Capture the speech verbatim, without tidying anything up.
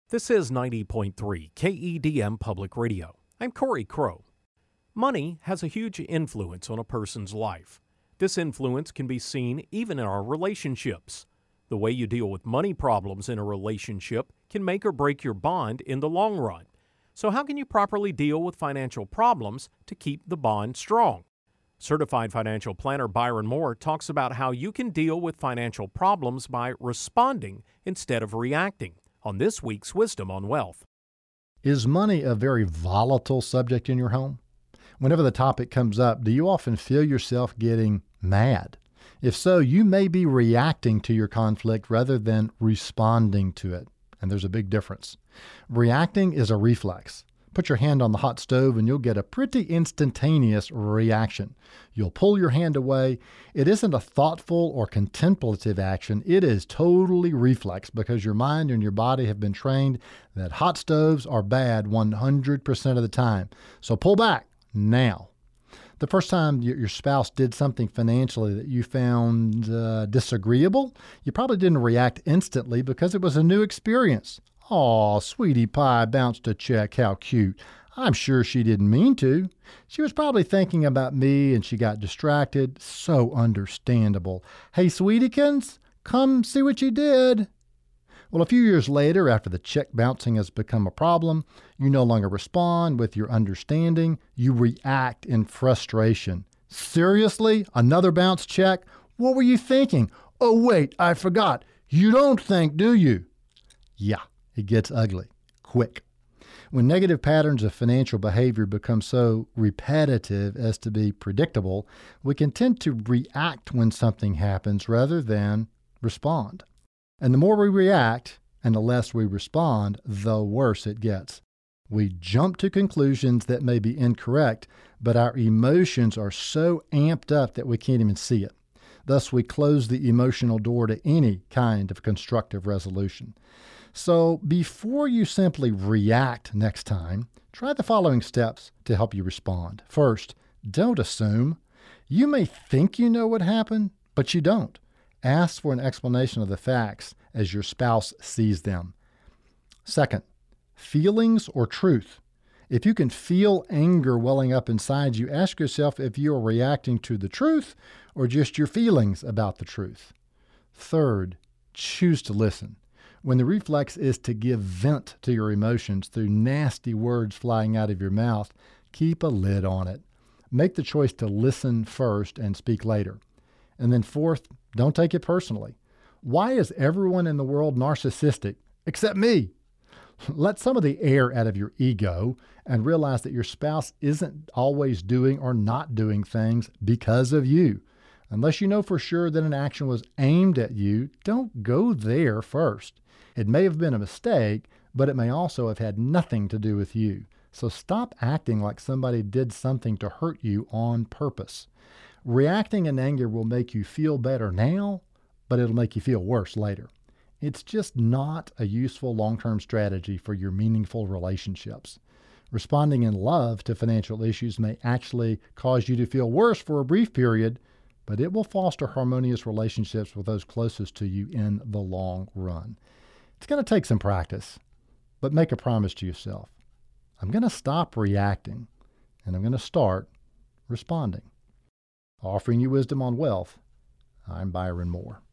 This is ninety point three K E D M Public Radio. I'm Corey Crow. Money has a huge influence on a person's life. This influence can be seen even in our relationships. The way you deal with money problems in a relationship can make or break your bond in the long run. So how can you properly deal with financial problems to keep the bond strong? Certified financial planner Byron Moore talks about how you can deal with financial problems by responding instead of reacting on this week's Wisdom on Wealth. Is money a very volatile subject in your home? Whenever the topic comes up, do you often feel yourself getting mad? If so, you may be reacting to your conflict rather than responding to it. And there's a big difference. Reacting is a reflex. Put your hand on the hot stove and you'll get a pretty instantaneous reaction. You'll pull your hand away. It isn't a thoughtful or contemplative action. It is totally reflex because your mind and your body have been trained that hot stoves are bad one hundred percent of the time. So pull back now. The first time your spouse did something financially that you found uh, disagreeable, you probably didn't react instantly because it was a new experience. Aw, sweetie pie bounced a check. How cute. I'm sure she didn't mean to. She was probably thinking about me and she got distracted. So understandable. Hey, sweetiekins, come see what you did. Well, a few years later, after the check bouncing has become a problem, you no longer respond with your understanding. You react in frustration. Seriously? Another bounce check? What were you thinking? Oh, wait, I forgot. You don't think, do you? Yeah. It gets ugly, quick. When negative patterns of financial behavior become so repetitive as to be predictable, we can tend to react when something happens rather than respond. And the more we react and the less we respond, the worse it gets. We jump to conclusions that may be incorrect, but our emotions are so amped up that we can't even see it. Thus, we close the emotional door to any kind of constructive resolution. So before you simply react next time, try the following steps to help you respond. First, don't assume. You may think you know what happened, but you don't. Ask for an explanation of the facts as your spouse sees them. Second, feelings or truth. If you can feel anger welling up inside you, ask yourself if you are reacting to the truth or just your feelings about the truth. Third, choose to listen. When the reflex is to give vent to your emotions through nasty words flying out of your mouth, keep a lid on it. Make the choice to listen first and speak later. And then fourth, don't take it personally. Why is everyone in the world narcissistic except me? Let some of the air out of your ego and realize that your spouse isn't always doing or not doing things because of you. Unless you know for sure that an action was aimed at you, don't go there first. It may have been a mistake, but it may also have had nothing to do with you. So stop acting like somebody did something to hurt you on purpose. Reacting in anger will make you feel better now, but it'll make you feel worse later. It's just not a useful long-term strategy for your meaningful relationships. Responding in love to financial issues may actually cause you to feel worse for a brief period, but it will foster harmonious relationships with those closest to you in the long run. It's going to take some practice, but make a promise to yourself. I'm going to stop reacting, and I'm going to start responding. Offering you wisdom on wealth, I'm Byron Moore.